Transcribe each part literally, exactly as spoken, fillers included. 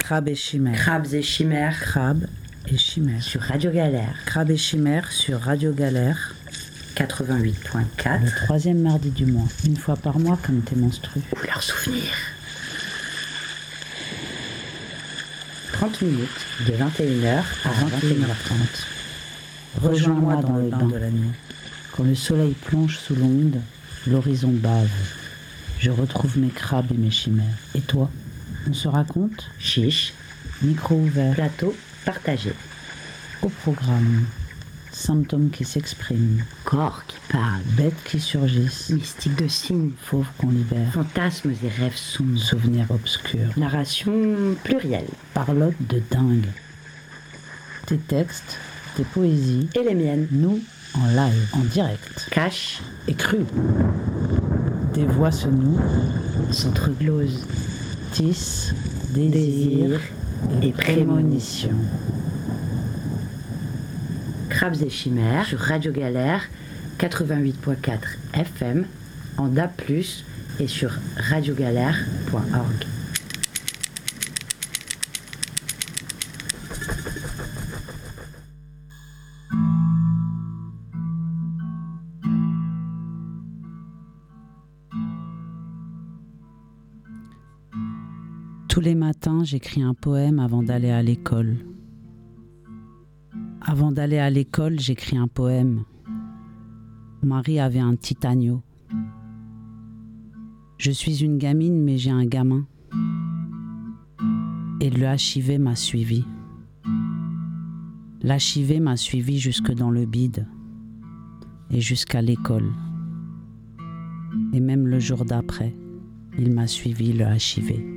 Crabe et chimère. Crabes et chimères. Crabe et chimère. Sur Radio Galère. Crabe et chimère sur Radio Galère. quatre-vingt-huit point quatre. Le troisième mardi du mois. Une fois par mois comme tes menstrues. Ou leurs souvenirs. trente minutes de vingt et une heures à vingt et une heures trente. Rejoins-moi dans le bain de la nuit. Quand le soleil plonge sous l'onde, l'horizon bave. Je retrouve mes crabes et mes chimères. Et toi, on se raconte ? Chiche. Micro ouvert. Plateau partagé. Au programme. Symptômes qui s'expriment. Corps qui parle. Bêtes qui surgissent. Mystique de signes. Fauves qu'on libère. Fantasmes et rêves sombres. Souvenirs obscurs. Narration plurielle. Parlotte de dingue. Tes textes, tes poésies. Et les miennes. Nous, en live, en direct. Cash et cru. Des voix se nouent. S'entreglosent. Tissent. Désir, Désir et, et prémonition. Crabes et chimères sur Radio Galère quatre-vingt-huit point quatre F M en D A B plus, et sur radiogalère point org. Tous les matins, j'écris un poème avant d'aller à l'école. Avant d'aller à l'école, j'écris un poème. Marie avait un titanio. Je suis une gamine, mais j'ai un gamin. Et le H I V m'a suivi. L'H I V m'a suivi jusque dans le bide. Et jusqu'à l'école. Et même le jour d'après, il m'a suivi, le H I V.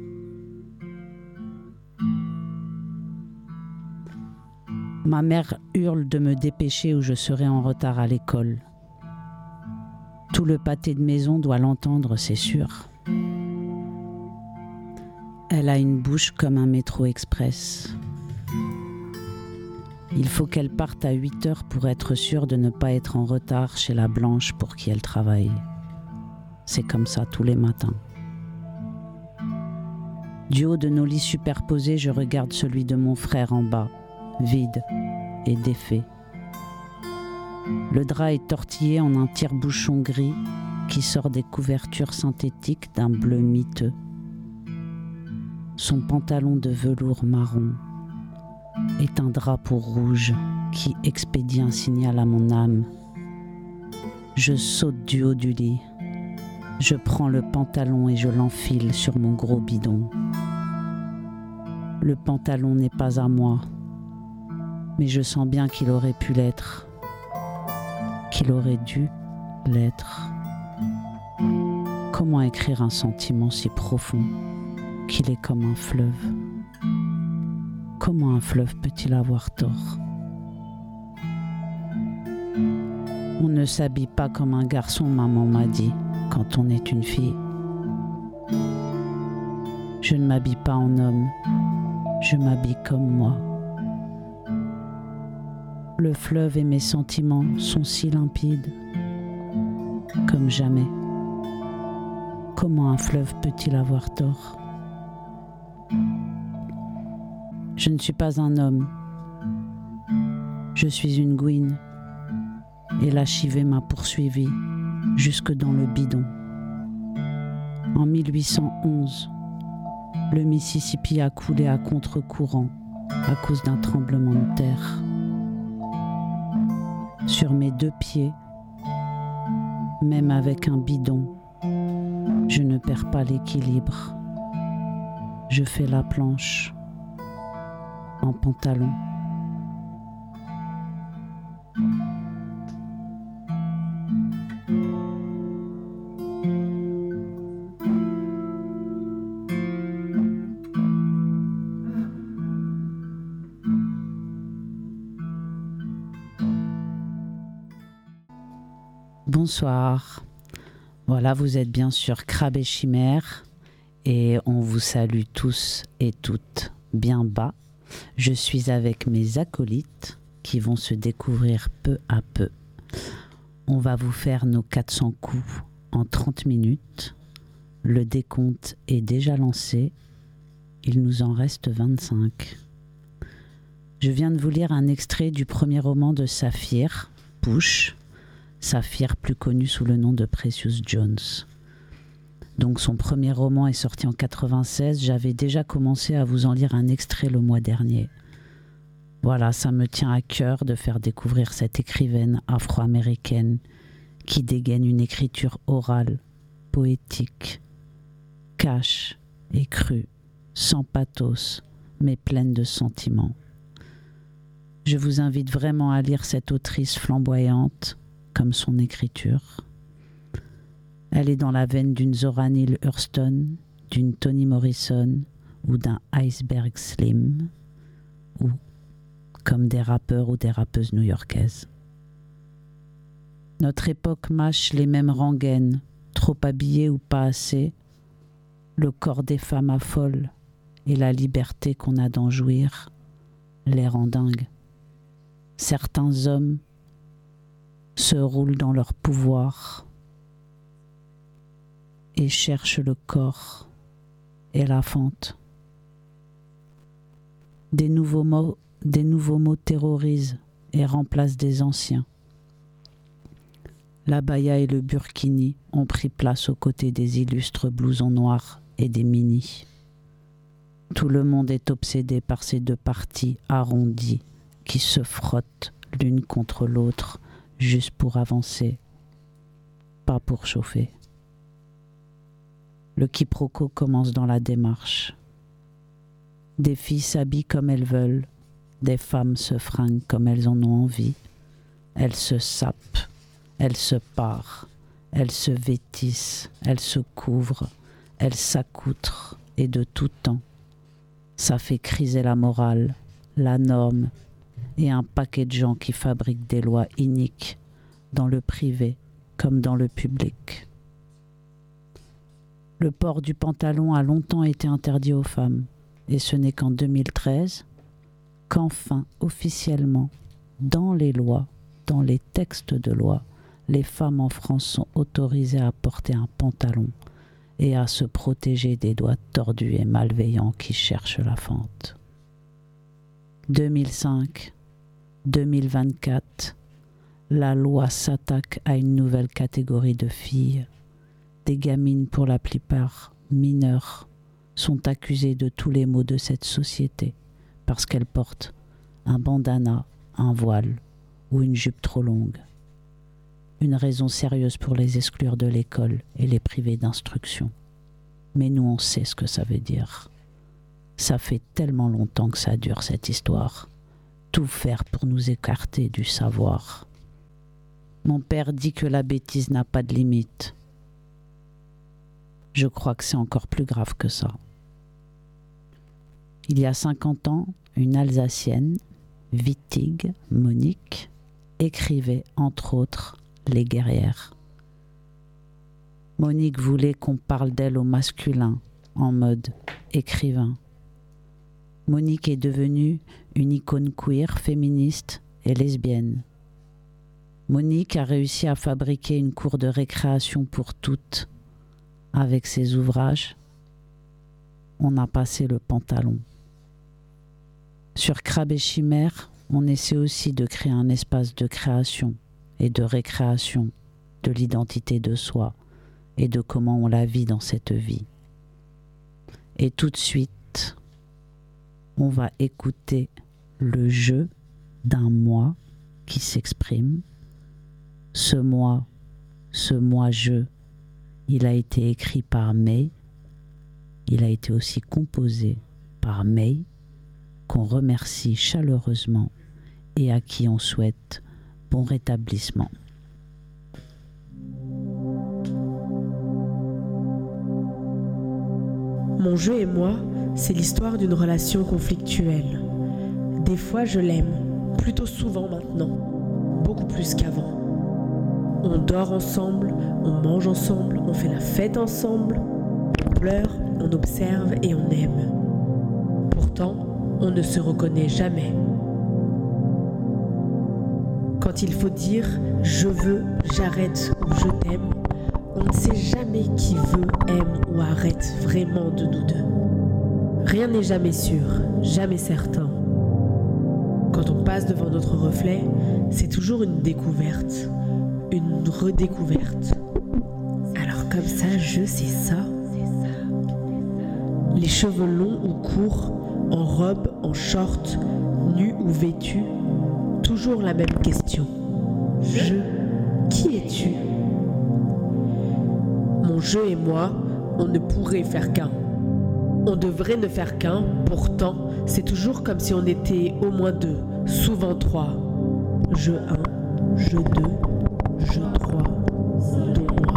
Ma mère hurle de me dépêcher ou je serai en retard à l'école. Tout le pâté de maison doit l'entendre, c'est sûr. Elle a une bouche comme un métro express. Il faut qu'elle parte à huit heures pour être sûre de ne pas être en retard chez la blanche pour qui elle travaille. C'est comme ça tous les matins. Du haut de nos lits superposés, je regarde celui de mon frère en bas, vide et défait. Le drap est tortillé en un tire-bouchon gris qui sort des couvertures synthétiques d'un bleu miteux. Son pantalon de velours marron est un drapeau rouge qui expédie un signal à mon âme. Je saute du haut du lit. Je prends le pantalon et je l'enfile sur mon gros bidon. Le pantalon n'est pas à moi, mais je sens bien qu'il aurait pu l'être, qu'il aurait dû l'être. Comment écrire un sentiment si profond qu'il est comme un fleuve? Comment un fleuve peut-il avoir tort? On ne s'habille pas comme un garçon, maman m'a dit, quand on est une fille. Je ne m'habille pas en homme, je m'habille comme moi. Le fleuve et mes sentiments sont si limpides, comme jamais. Comment un fleuve peut-il avoir tort? Je ne suis pas un homme, je suis une gouine, et l'H I V m'a poursuivi jusque dans le bidon. En mille huit cent onze, le Mississippi a coulé à contre-courant à cause d'un tremblement de terre. Sur mes deux pieds, même avec un bidon, je ne perds pas l'équilibre. Je fais la planche en pantalon. Bonsoir. Voilà, vous êtes bien sûr Crabe et chimère et on vous salue tous et toutes bien bas. Je suis avec mes acolytes qui vont se découvrir peu à peu. On va vous faire nos quatre cents coups en trente minutes. Le décompte est déjà lancé. il nous en reste vingt-cinq. Je viens de vous lire un extrait du premier roman de Saphir, Push, Saphir plus connu sous le nom de Precious Jones. Donc son premier roman est sorti en quatre-vingt-seize, j'avais déjà commencé à vous en lire un extrait le mois dernier. Voilà, ça me tient à cœur de faire découvrir cette écrivaine afro-américaine qui dégaine une écriture orale, poétique, cash et crue, sans pathos, mais pleine de sentiments. Je vous invite vraiment à lire cette autrice flamboyante, comme son écriture. Elle est dans la veine d'une Zora Neale Hurston, d'une Toni Morrison ou d'un Iceberg Slim, ou comme des rappeurs ou des rappeuses new-yorkaises. Notre époque mâche les mêmes rengaines, trop habillées ou pas assez. Le corps des femmes affole et la liberté qu'on a d'en jouir les rend dingues. Certains hommes se roulent dans leur pouvoir et cherchent le corps et la fente. Des nouveaux mots, des nouveaux mots terrorisent et remplacent des anciens. L'abaya et le burkini ont pris place aux côtés des illustres blousons noirs et des minis. Tout le monde est obsédé par ces deux parties arrondies qui se frottent l'une contre l'autre juste pour avancer, pas pour chauffer. Le quiproquo commence dans la démarche. Des filles s'habillent comme elles veulent, des femmes se fringuent comme elles en ont envie. Elles se sapent, elles se parent, elles se vêtissent, elles se couvrent, elles s'accoutrent, et de tout temps. Ça fait criser la morale, la norme, et un paquet de gens qui fabriquent des lois iniques, dans le privé comme dans le public. Le port du pantalon a longtemps été interdit aux femmes, et ce n'est qu'en deux mille treize qu'enfin, officiellement, dans les lois, dans les textes de loi, les femmes en France sont autorisées à porter un pantalon et à se protéger des doigts tordus et malveillants qui cherchent la fente. deux mille cinq, deux mille vingt-quatre, la loi s'attaque à une nouvelle catégorie de filles. Des gamines, pour la plupart mineures, sont accusées de tous les maux de cette société parce qu'elles portent un bandana, un voile ou une jupe trop longue. Une raison sérieuse pour les exclure de l'école et les priver d'instruction. Mais nous, on sait ce que ça veut dire. Ça fait tellement longtemps que ça dure, cette histoire. Tout faire pour nous écarter du savoir. Mon père dit que la bêtise n'a pas de limite. Je crois que c'est encore plus grave que ça. Il y a cinquante ans, une Alsacienne, Wittig, Monique, écrivait entre autres Les Guerrières. Monique voulait qu'on parle d'elle au masculin, en mode écrivain. Monique est devenue une icône queer, féministe et lesbienne. Monique a réussi à fabriquer une cour de récréation pour toutes. Avec ses ouvrages, on a passé le pantalon. Sur Crabe et Chimère, on essaie aussi de créer un espace de création et de récréation de l'identité de soi et de comment on la vit dans cette vie. Et tout de suite, on va écouter le jeu d'un moi qui s'exprime. Ce moi, ce moi-je, il a été écrit par May, il a été aussi composé par May, qu'on remercie chaleureusement et à qui on souhaite bon rétablissement. Mon jeu et moi, c'est l'histoire d'une relation conflictuelle. Des fois, je l'aime, plutôt souvent maintenant, beaucoup plus qu'avant. On dort ensemble, on mange ensemble, on fait la fête ensemble, on pleure, on observe et on aime. Pourtant, on ne se reconnaît jamais. Quand il faut dire « je veux »,« j'arrête » ou « je t'aime », on ne sait jamais qui veut, aime ou arrête vraiment de nous deux. Rien n'est jamais sûr, jamais certain. Quand on passe devant notre reflet, c'est toujours une découverte, une redécouverte. Alors comme ça, je sais ça. Les cheveux longs ou courts, en robe, en short, nu ou vêtu, toujours la même question. Je, qui es-tu ? Mon je et moi, on ne pourrait faire qu'un. On devrait ne faire qu'un, pourtant, c'est toujours comme si on était au moins deux, souvent trois. Je un, je deux, je trois, dont moi.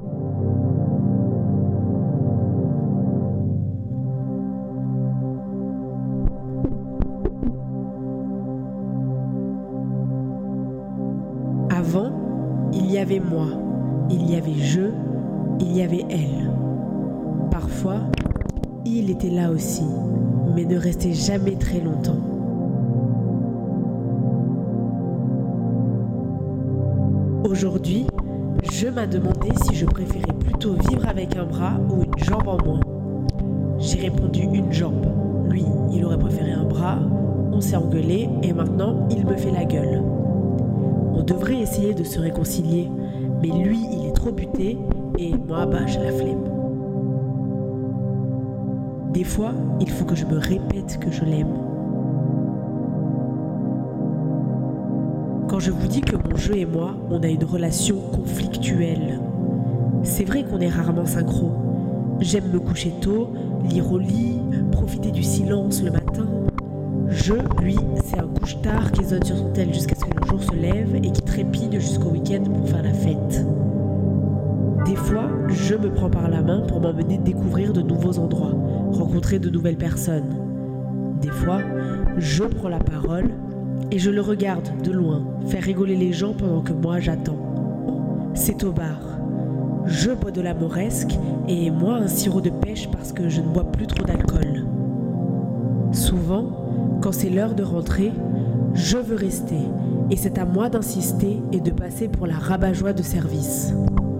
Avant, il y avait moi, il y avait je, il y avait elle. Parfois, il était là aussi, mais ne restait jamais très longtemps. Aujourd'hui, je m'a demandé si je préférais plutôt vivre avec un bras ou une jambe en moins. J'ai répondu une jambe. Lui, il aurait préféré un bras, on s'est engueulé et maintenant il me fait la gueule. On devrait essayer de se réconcilier, mais lui, il est trop buté et moi, bah, j'ai la flemme. Des fois, il faut que je me répète que je l'aime. Quand je vous dis que mon je et moi, on a une relation conflictuelle, c'est vrai qu'on est rarement synchro. J'aime me coucher tôt, lire au lit, profiter du silence le matin. Je, lui, c'est un couche-tard qui zone sur son tel jusqu'à ce que le jour se lève et qui trépigne jusqu'au week-end pour faire la fête. Des fois, je me prends par la main pour m'emmener découvrir de nouveaux endroits, rencontrer de nouvelles personnes. Des fois, je prends la parole et je le regarde de loin, faire rigoler les gens pendant que moi j'attends. C'est au bar. Je bois de la moresque et moi un sirop de pêche parce que je ne bois plus trop d'alcool. Souvent, quand c'est l'heure de rentrer, je veux rester et c'est à moi d'insister et de passer pour la rabat-joie de service.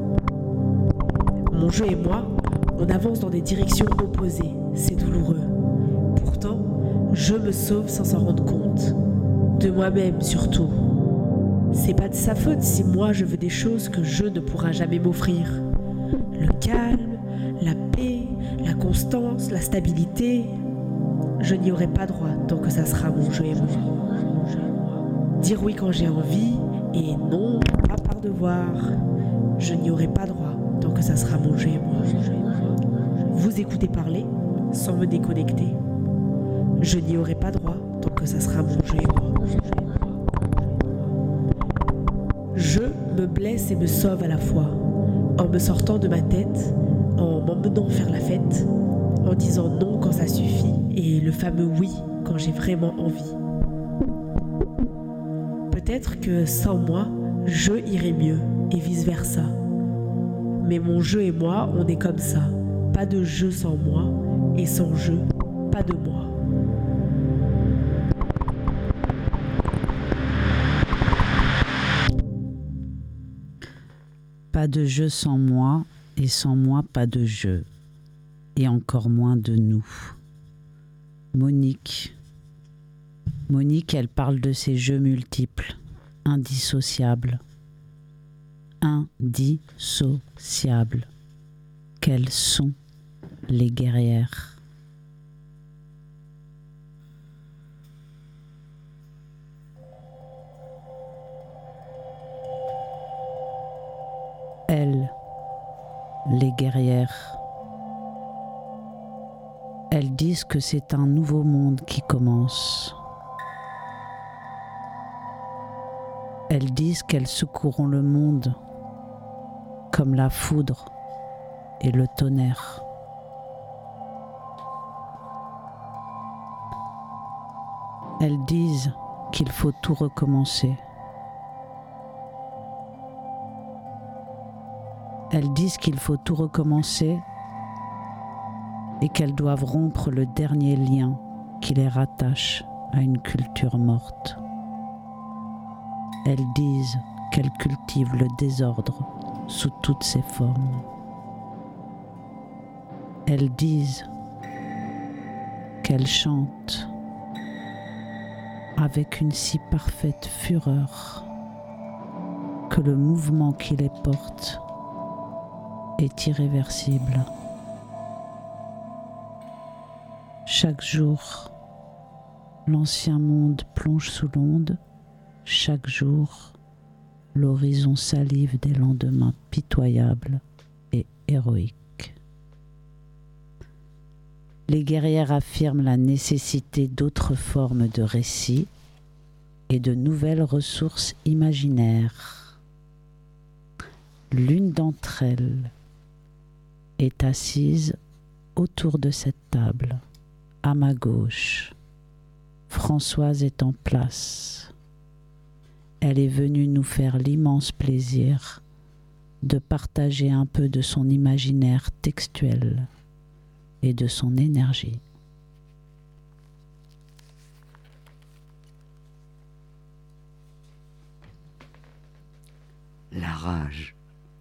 Mon jeu et moi, on avance dans des directions opposées, c'est douloureux. Pourtant, je me sauve sans s'en rendre compte. De moi-même surtout. C'est pas de sa faute si moi je veux des choses que je ne pourra jamais m'offrir. Le calme, la paix, la constance, la stabilité, je n'y aurai pas droit tant que ça sera mon jeu et moi. Dire oui quand j'ai envie et non, pas par devoir, je n'y aurai pas droit tant que ça sera mon jeu et moi. Vous écoutez parler sans me déconnecter. Je n'y aurai pas droit tant que ça sera mon jeu et moi. Je me blesse et me sauve à la fois, en me sortant de ma tête, en m'emmenant faire la fête, en disant non quand ça suffit et le fameux oui quand j'ai vraiment envie. Peut-être que sans moi, je irais mieux et vice-versa. Mais mon jeu et moi, on est comme ça. Pas de jeu sans moi et sans jeu, pas de moi. Pas de jeu sans moi, et sans moi pas de jeu, et encore moins de nous. Monique. Monique, elle parle de ces jeux multiples, indissociables. Indissociables. Quelles sont les guerrières ? Elles, les guerrières, elles disent que c'est un nouveau monde qui commence. Elles disent qu'elles secourront le monde comme la foudre et le tonnerre. Elles disent qu'il faut tout recommencer. Elles disent qu'il faut tout recommencer et qu'elles doivent rompre le dernier lien qui les rattache à une culture morte. Elles disent qu'elles cultivent le désordre sous toutes ses formes. Elles disent qu'elle chante avec une si parfaite fureur que le mouvement qui les porte est irréversible. Chaque jour, l'ancien monde plonge sous l'onde. Chaque jour, l'horizon salive des lendemains pitoyables et héroïques. Les guerrières affirment la nécessité d'autres formes de récits et de nouvelles ressources imaginaires. L'une d'entre elles est assise autour de cette table, à ma gauche. Françoise est en place. Elle est venue nous faire l'immense plaisir de partager un peu de son imaginaire textuel et de son énergie. La rage.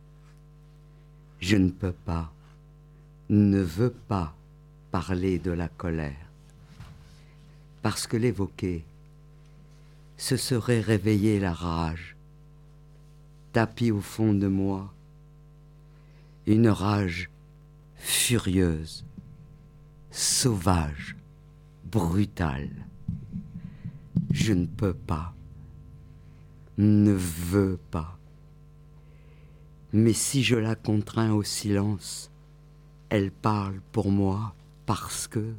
Je ne peux pas, ne veux pas parler de la colère, parce que l'évoquer, ce serait réveiller la rage, tapis au fond de moi, une rage furieuse, sauvage, brutale. Je ne peux pas, ne veux pas. Mais si je la contrains au silence, elle parle pour moi parce que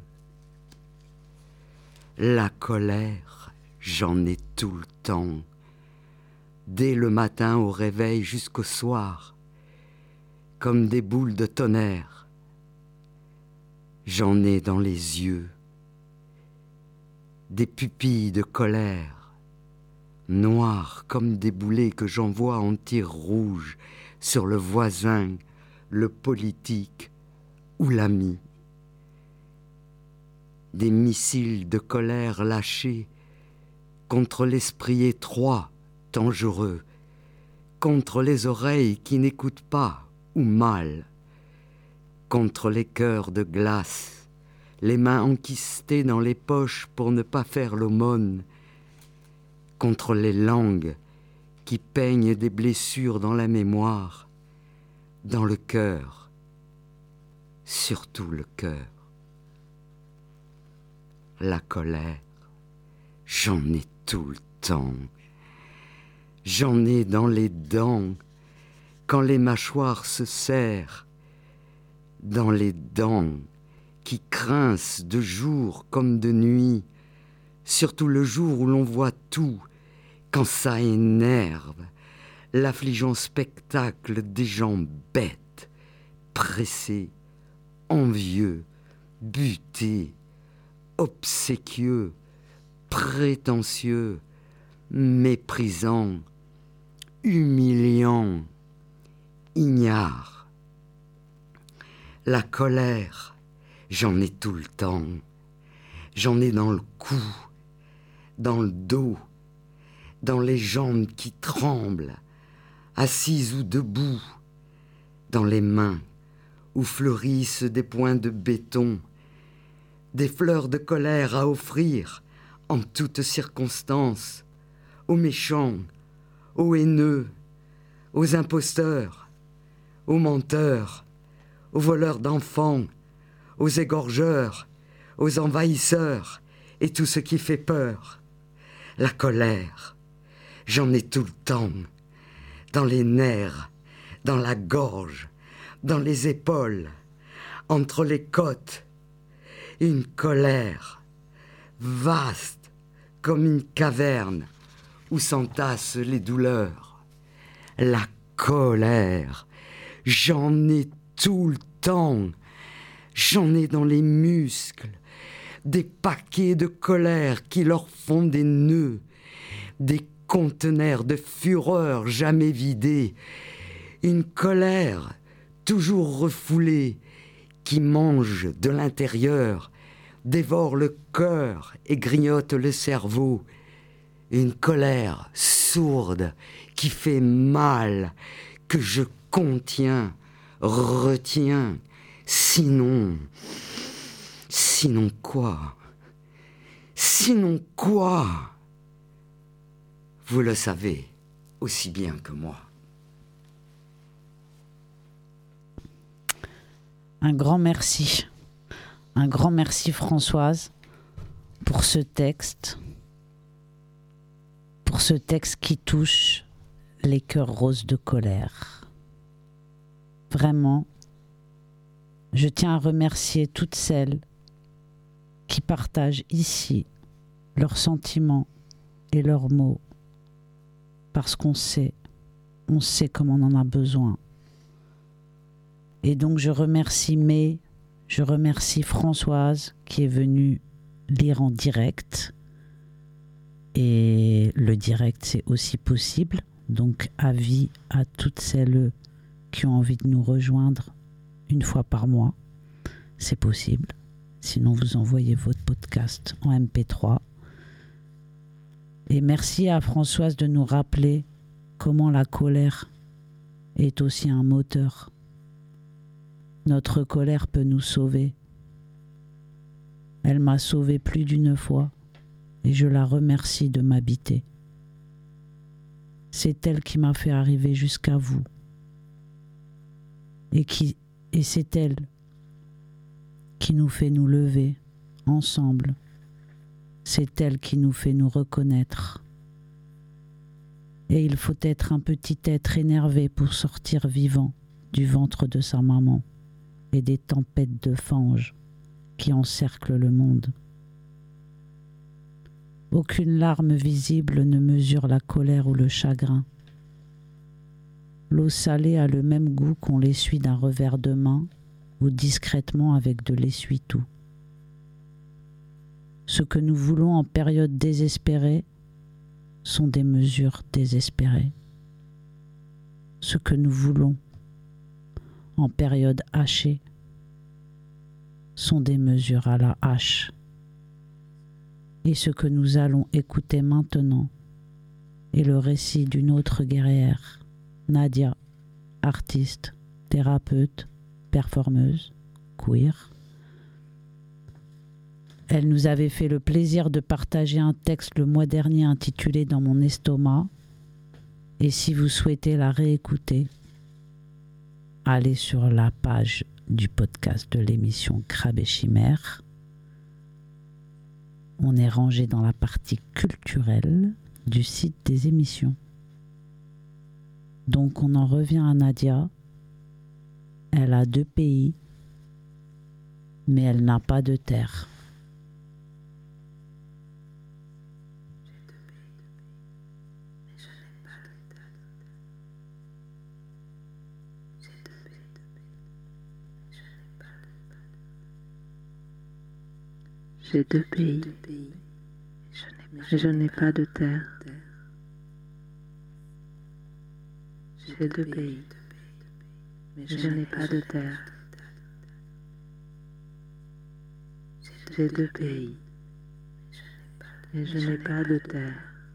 la colère, j'en ai tout le temps, dès le matin au réveil jusqu'au soir, comme des boules de tonnerre. J'en ai dans les yeux, des pupilles de colère, noires comme des boulets que j'envoie en tir rouge sur le voisin, le politique ou l'ami. Des missiles de colère lâchés contre l'esprit étroit, dangereux, contre les oreilles qui n'écoutent pas ou mal, contre les cœurs de glace, les mains enquistées dans les poches pour ne pas faire l'aumône, contre les langues qui peignent des blessures dans la mémoire, dans le cœur, surtout le cœur. La colère, j'en ai tout le temps. J'en ai dans les dents, quand les mâchoires se serrent, dans les dents qui grincent de jour comme de nuit, surtout le jour où l'on voit tout, quand ça énerve, l'affligeant spectacle des gens bêtes, pressés, envieux, butés, obséquieux, prétentieux, méprisants, humiliants, ignares. La colère, j'en ai tout le temps. J'en ai dans le cou, dans le dos, dans les jambes qui tremblent, assises ou debout, dans les mains où fleurissent des points de béton, des fleurs de colère à offrir en toutes circonstances, aux méchants, aux haineux, aux imposteurs, aux menteurs, aux voleurs d'enfants, aux égorgeurs, aux envahisseurs et tout ce qui fait peur. La colère, j'en ai tout le temps, dans les nerfs, dans la gorge, dans les épaules, entre les côtes. Une colère vaste comme une caverne où s'entassent les douleurs. La colère, j'en ai tout le temps, j'en ai dans les muscles, des paquets de colère qui leur font des nœuds, des conteneurs de fureur jamais vidés, une colère toujours refoulée qui mange de l'intérieur, dévore le cœur et grignote le cerveau, une colère sourde qui fait mal, que je contiens, retiens, sinon, sinon quoi ? Sinon quoi? Vous le savez aussi bien que moi. Un grand merci. Un grand merci Françoise pour ce texte. Pour ce texte qui touche les cœurs roses de colère. Vraiment, je tiens à remercier toutes celles qui partagent ici leurs sentiments et leurs mots, parce qu'on sait, on sait comme on en a besoin. Et donc je remercie May, je remercie Françoise qui est venue lire en direct. Et le direct, c'est aussi possible. Donc avis à toutes celles qui ont envie de nous rejoindre une fois par mois. C'est possible. Sinon, vous envoyez votre podcast en M P trois. Et merci à Françoise de nous rappeler comment la colère est aussi un moteur. Notre colère peut nous sauver. Elle m'a sauvé plus d'une fois et je la remercie de m'habiter. C'est elle qui m'a fait arriver jusqu'à vous. Et, qui, et c'est elle qui nous fait nous lever ensemble. C'est elle qui nous fait nous reconnaître. Et il faut être un petit être énervé pour sortir vivant du ventre de sa maman et des tempêtes de fange qui encerclent le monde. Aucune larme visible ne mesure la colère ou le chagrin. L'eau salée a le même goût qu'on l'essuie d'un revers de main ou discrètement avec de l'essuie-tout. Ce que nous voulons en période désespérée sont des mesures désespérées. Ce que nous voulons en période hachée sont des mesures à la hache. Et ce que nous allons écouter maintenant est le récit d'une autre guerrière, Nadia, artiste, thérapeute, performeuse, queer. Elle nous avait fait le plaisir de partager un texte le mois dernier intitulé « Dans mon estomac ». Et si vous souhaitez la réécouter, allez sur la page du podcast de l'émission Crabe et Chimère. On est rangé dans la partie culturelle du site des émissions. Donc on en revient à Nadia. Elle a deux pays, mais elle n'a pas de terre. J'ai deux pays, mais je n'ai pas de terre. J'ai deux pays, mais je n'ai pas de terre. J'ai deux pays, mais je n'ai pas de terre.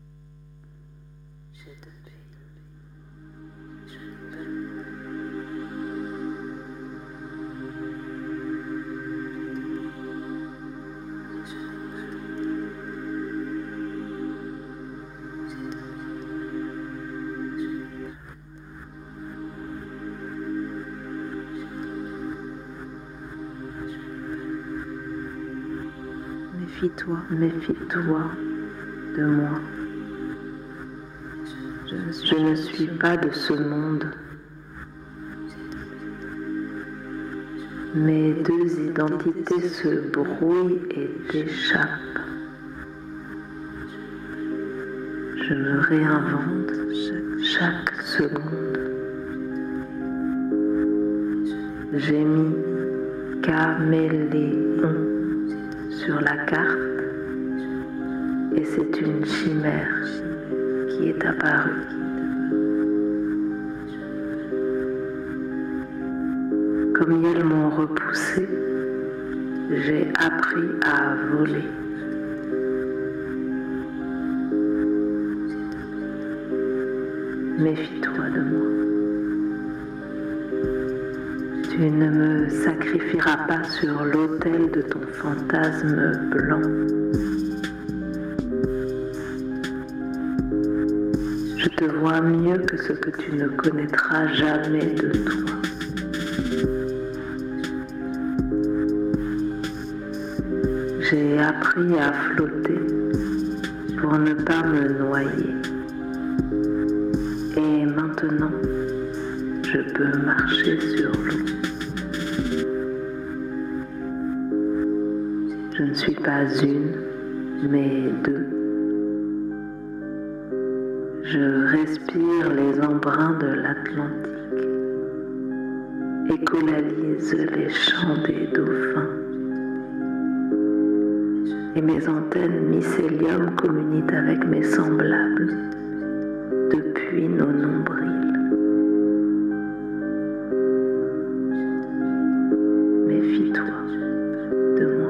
Méfie-toi, méfie-toi de moi. Je ne suis pas de ce monde. Mes deux identités se brouillent et échappent. Je me réinvente chaque seconde. J'ai mis caméléon sur la carte et c'est une chimère qui est apparue. Comme ils m'ont repoussé, j'ai appris à voler. Méfie-toi de moi. Tu ne me sacrifieras pas sur l'autel de ton fantasme blanc. te vois mieux que ce que tu ne connaîtras jamais de toi. J'ai appris à flotter pour ne pas me noyer. Et maintenant, je peux marcher sur l'eau. Je ne suis pas une, mais deux. Je respire les embruns de l'Atlantique, écolalise les chants des dauphins. Et mes antennes mycélium communiquent avec mes semblables depuis nos nombrils. Méfie-toi de moi.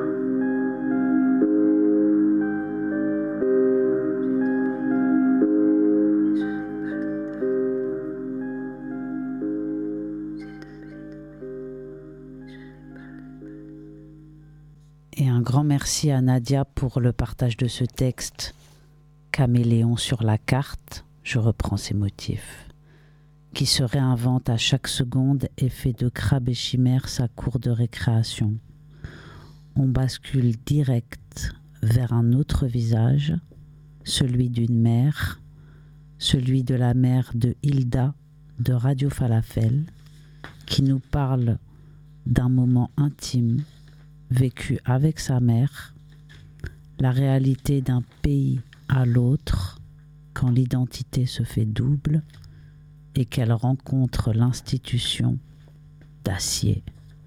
Et un grand merci à Nadia pour le partage de ce texte. Caméléon sur la carte, je reprends ses motifs, qui se réinvente à chaque seconde et fait de crabe et chimère sa cour de récréation. On bascule direct vers un autre visage, celui d'une mère, celui de la mère de Hilda de Radio Falafel, qui nous parle d'un moment intime vécu avec sa mère, la réalité d'un pays à l'autre quand l'identité se fait double et qu'elle rencontre l'institution d'acier.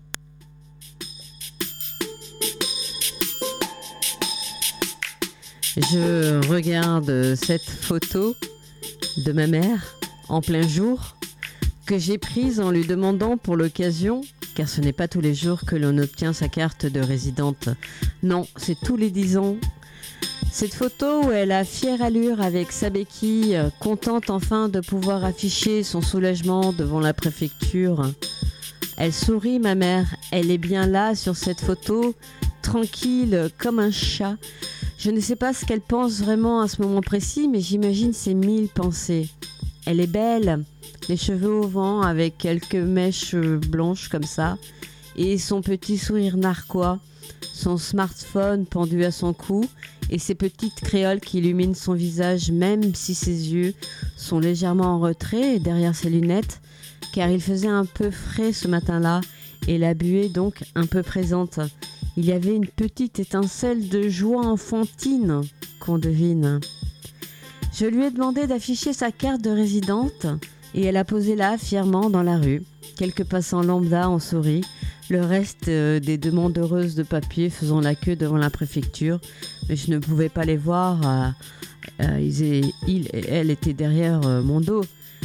Je regarde cette photo de ma mère en plein jour que j'ai prise en lui demandant pour l'occasion, car ce n'est pas tous les jours que l'on obtient sa carte de résidente. Non, c'est tous les dix ans. Cette photo où elle a fière allure avec sa béquille, contente enfin de pouvoir afficher son soulagement devant la préfecture. Elle sourit, ma mère. Elle est bien là sur cette photo, tranquille comme un chat. Je ne sais pas ce qu'elle pense vraiment à ce moment précis, mais j'imagine ses mille pensées. Elle est belle, les cheveux au vent avec quelques mèches blanches comme ça, et son petit sourire narquois, son smartphone pendu à son cou, et ses petites créoles qui illuminent son visage même si ses yeux sont légèrement en retrait derrière ses lunettes, car il faisait un peu frais ce matin-là, et la buée donc un peu présente. Il y avait une petite étincelle de joie enfantine qu'on devine. Je lui ai demandé d'afficher sa carte de résidente et elle a posé là fièrement dans la rue. Quelques passants lambda ont souri, le reste euh, des demandeuses de papier faisant la queue devant la préfecture, mais je ne pouvais pas les voir, euh, euh, ils et, il et elle étaient derrière euh, mon dos.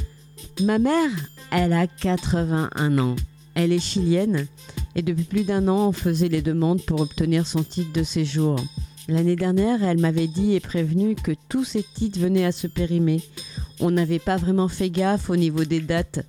Ma mère, elle a quatre-vingt-un ans, elle est chilienne et depuis plus d'un an on faisait les demandes pour obtenir son titre de séjour. L'année dernière, elle m'avait dit et prévenu que tous ces titres venaient à se périmer. On n'avait pas vraiment fait gaffe au niveau des dates.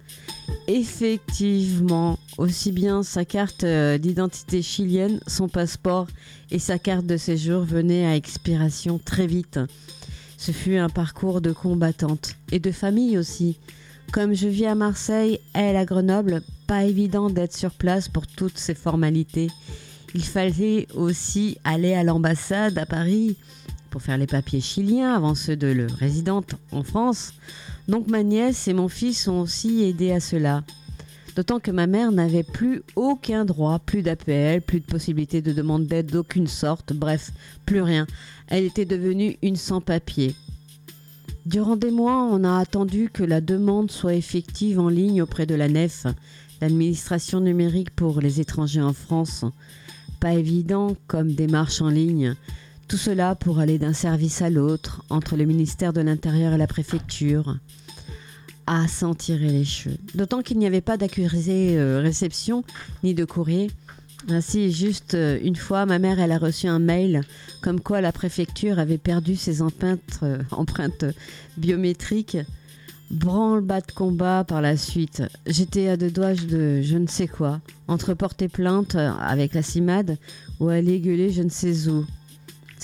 Effectivement, aussi bien sa carte d'identité chilienne, son passeport et sa carte de séjour venaient à expiration très vite. Ce fut un parcours de combattante et de famille aussi. Comme je vis à Marseille, elle à Grenoble, pas évident d'être sur place pour toutes ces formalités. Il fallait aussi aller à l'ambassade à Paris pour faire les papiers chiliens avant ceux de la résidente en France. Donc ma nièce et mon fils ont aussi aidé à cela. D'autant que ma mère n'avait plus aucun droit, plus d'A P L, plus de possibilité de demande d'aide d'aucune sorte, bref, plus rien. Elle était devenue une sans-papier. Durant des mois, on a attendu que la demande soit effective en ligne auprès de l'A N E F, l'administration numérique pour les étrangers en France. Pas évident comme démarche en ligne. Tout cela pour aller d'un service à l'autre, entre le ministère de l'Intérieur et la préfecture. À s'en tirer les cheveux. D'autant qu'il n'y avait pas d'accusé euh, réception, ni de courrier. Ainsi, juste euh, une fois, ma mère elle a reçu un mail comme quoi la préfecture avait perdu ses empreintes, euh, empreintes biométriques. Branle-bas de combat par la suite. J'étais à deux doigts de je ne sais quoi, entre porter plainte avec la CIMAD ou aller gueuler je ne sais où.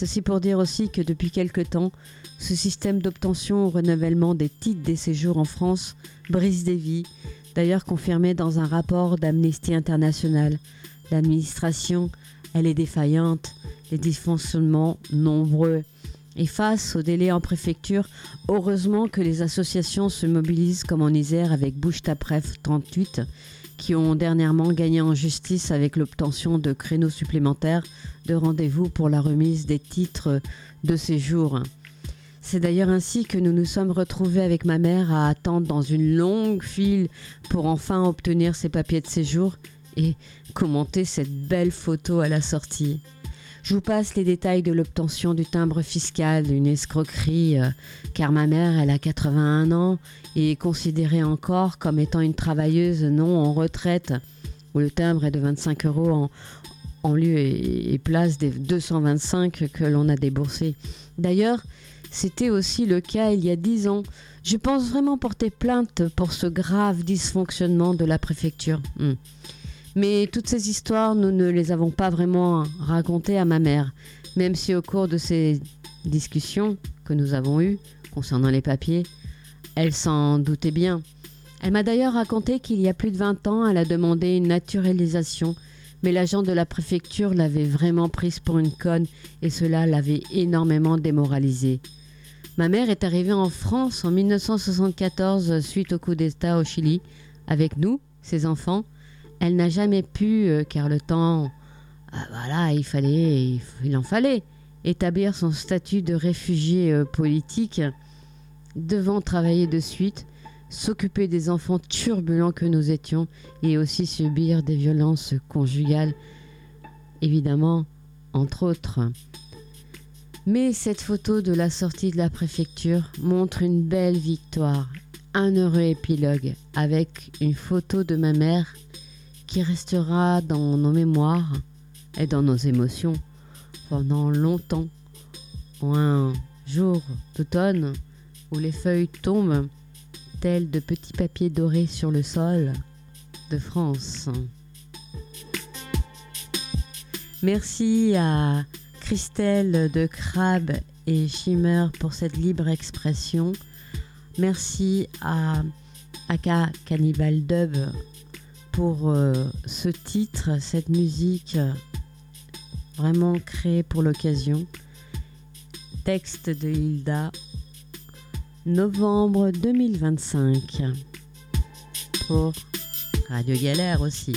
Ceci pour dire aussi que depuis quelque temps, ce système d'obtention ou renouvellement des titres des séjours en France brise des vies, d'ailleurs confirmé dans un rapport d'Amnesty International. L'administration, elle est défaillante, les dysfonctionnements nombreux. Et face aux délais en préfecture, heureusement que les associations se mobilisent comme en Isère avec Bouge ta Préf trente-huit, qui ont dernièrement gagné en justice avec l'obtention de créneaux supplémentaires de rendez-vous pour la remise des titres de séjour. C'est d'ailleurs ainsi que nous nous sommes retrouvés avec ma mère à attendre dans une longue file pour enfin obtenir ses papiers de séjour et commenter cette belle photo à la sortie. Je vous passe les détails de l'obtention du timbre fiscal, une escroquerie, euh, car ma mère, elle a quatre-vingt-un ans et est considérée encore comme étant une travailleuse non en retraite, où le timbre est de vingt-cinq euros en, en lieu et, et place des deux cent vingt-cinq que l'on a déboursés. D'ailleurs, c'était aussi le cas il y a dix ans. Je pense vraiment porter plainte pour ce grave dysfonctionnement de la préfecture. Hum. Mais toutes ces histoires, nous ne les avons pas vraiment racontées à ma mère, même si au cours de ces discussions que nous avons eues concernant les papiers, elle s'en doutait bien. Elle m'a d'ailleurs raconté qu'il y a plus de vingt ans, elle a demandé une naturalisation, mais l'agent de la préfecture l'avait vraiment prise pour une conne et cela l'avait énormément démoralisée. Ma mère est arrivée en France en dix-neuf cent soixante-quatorze suite au coup d'État au Chili, avec nous, ses enfants. Elle n'a jamais pu, euh, car le temps, euh, voilà, il fallait, il, il en fallait, établir son statut de réfugié euh, politique, devant travailler de suite, s'occuper des enfants turbulents que nous étions et aussi subir des violences conjugales, évidemment, entre autres. Mais cette photo de la sortie de la préfecture montre une belle victoire, un heureux épilogue, avec une photo de ma mère qui restera dans nos mémoires et dans nos émotions pendant longtemps. Un jour d'automne où les feuilles tombent tels de petits papiers dorés sur le sol de France. Merci à Christelle de Crabe et Shimmer pour cette libre expression. Merci à Aka Cannibal Dub pour euh, ce titre, cette musique euh, vraiment créée pour l'occasion. Texte de Hilda, novembre deux mille vingt-cinq, pour Radio Galère aussi.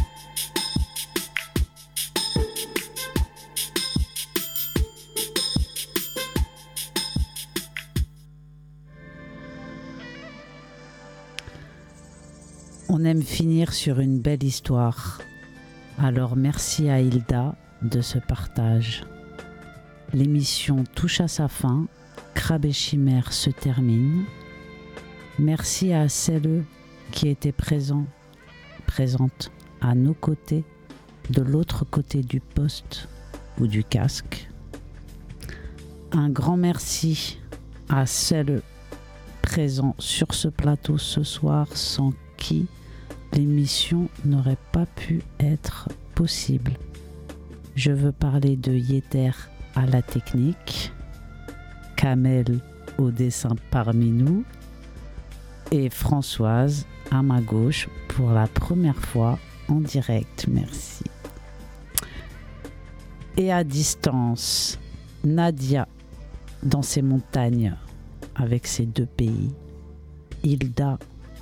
On aime finir sur une belle histoire. Alors merci à Hilda de ce partage. L'émission touche à sa fin. Crabe et Chimère se termine. Merci à celles qui étaient présents, présentes à nos côtés, de l'autre côté du poste ou du casque. Un grand merci à celles présentes sur ce plateau ce soir, sans qui l'émission n'aurait pas pu être possible. Je veux parler de Yeter à la technique, Kamel au dessin parmi nous et Françoise à ma gauche pour la première fois en direct. Merci. Et à distance, Nadia dans ses montagnes avec ses deux pays, Hilda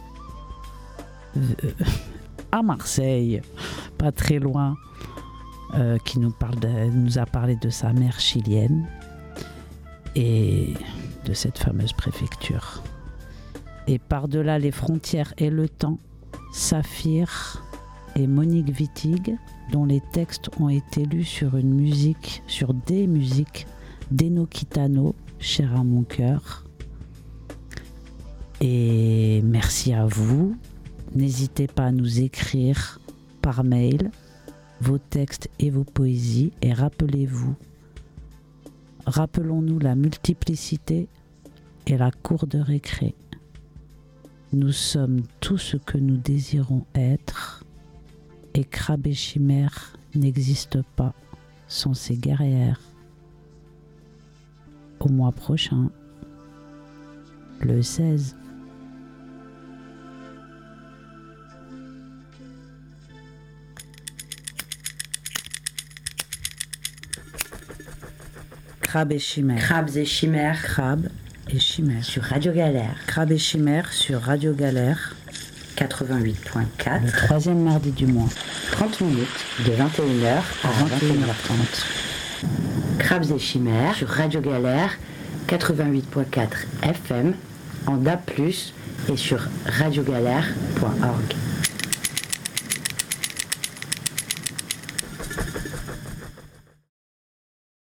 Euh, à Marseille, pas très loin, euh, qui nous, parle de, nous a parlé de sa mère chilienne et de cette fameuse préfecture. Et par-delà les frontières et le temps, Saphir et Monique Wittig, dont les textes ont été lus sur une musique, sur des musiques d'Eno Kitano, chère à mon cœur. Et merci à vous. N'hésitez pas à nous écrire par mail vos textes et vos poésies et rappelez-vous, rappelons-nous la multiplicité et la cour de récré. Nous sommes tout ce que nous désirons être et Crabe et Chimère n'existe pas sans ces guerrières. au mois prochain, le seize. Crabe et chimère. Crabes et chimères Crabe et chimère. sur Radio Galère Crabe et chimère sur Radio Galère, quatre-vingt-huit point quatre. le troisième mardi du mois, trente minutes de vingt et une heures à à vingt et une heures trente. Crabes et chimères sur Radio Galère quatre-vingt-huit point quatre F M en D A B plus, et sur radiogalère point org.